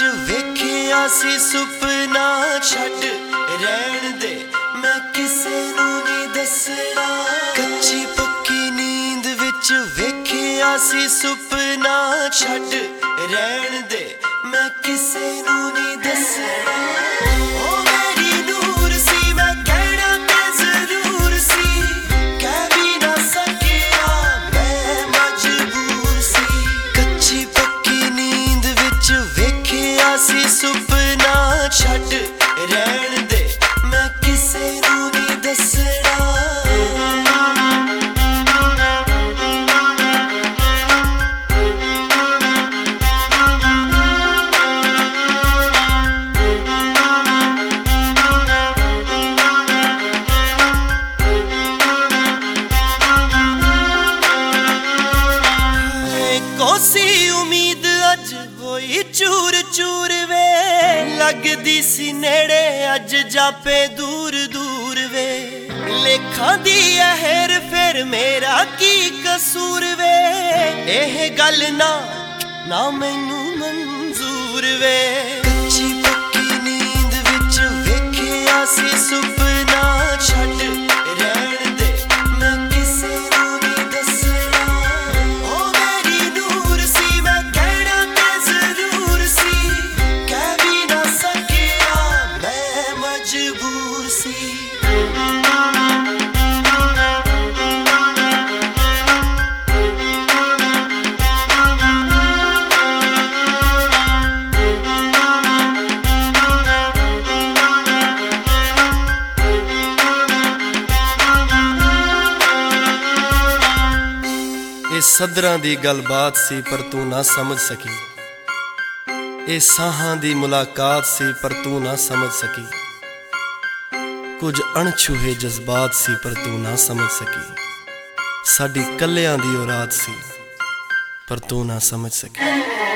ਵੇਖਿਆ ਸੀ ਸੁਪਨਾ ਛੱਡ ਰਹਿਣ ਦੇ ਮੈਂ ਕਿਸੇ ਨੂੰ ਨਹੀਂ ਦੱਸਣਾ। ਕੱਚੀ ਪੱਕੀ ਨੀਂਦ ਵਿੱਚ ਵੇਖਿਆ ਸੀ ਸੁਪਨਾ ਛੱਡ ਰਹਿਣ ਦੇ ਮੈਂ ਕਿਸੇ ਨੂੰ ਨਹੀਂ ਦੱਸਣਾ। ਸੀ ਸੁਪਨਾ ਛੱਡ ਰਹਿਣ ਦੇ ਮੈਂ ਕਿਸੇ ਨੂੰ ਨਹੀਂ ਦੱਸਣਾ। ਕੋਸੀ ਉਮੀਦ ਅੱਜ ਹੋਈ ਚੂਰ ਚੂਰ ਵੇ ਲੱਗਦੀ ਸੀ ਨੇੜੇ ਅੱਜ ਜਾਪੇ ਦੂਰ ਦੂਰ ਵੇ। ਲੇਖਾਂ ਦੀ ਹੈਰ ਫਿਰ ਮੇਰਾ ਕੀ ਕਸੂਰ ਵੇ ਇਹ ਗੱਲ ਨਾ ਮੈਨੂੰ ਮਨਜ਼ੂਰ ਵੇ। ਕੱਚੀ ਪੱਕੀ ਨੀਂਦ ਵਿੱਚ ਵੇਖਿਆ ਸੀ ਸੁਪਨਾ ਛੱਡ ਰਹਿਣ ਦੇ ਮੈਂ ਕਿਸੇ ਨੂੰ ਨਹੀਂ ਦੱਸਣਾ। ਉਹ ਮੇਰੀ ਨੂਰ ਸੀ ਮੈਂ ਕਹਿਣਾ ਤੇ ਜ਼ਰੂਰ ਸੀ ਕਹਿ ਵੀ ਨਾ ਸਕਿਆ ਮੈਂ ਮਜਬੂਰ ਸੀ। ਇਹ ਸਦਰਾਂ ਦੀ ਗੱਲਬਾਤ ਸੀ ਪਰ ਤੂੰ ਨਾ ਸਮਝ ਸਕੀ। ਇਹ ਸਾਹਾਂ ਦੀ ਮੁਲਾਕਾਤ ਸੀ ਪਰ ਤੂੰ ਨਾ ਸਮਝ ਸਕੀ। ਕੁਝ ਅਣਛੂਹੇ ਜਜ਼ਬਾਤ ਸੀ ਪਰ ਤੂੰ ਨਾ ਸਮਝ ਸਕੀ। ਸਾਡੀ ਕੱਲਿਆਂ ਦੀ ਉਹ ਰਾਤ ਸੀ ਪਰ ਤੂੰ ਨਾ ਸਮਝ ਸਕੀ।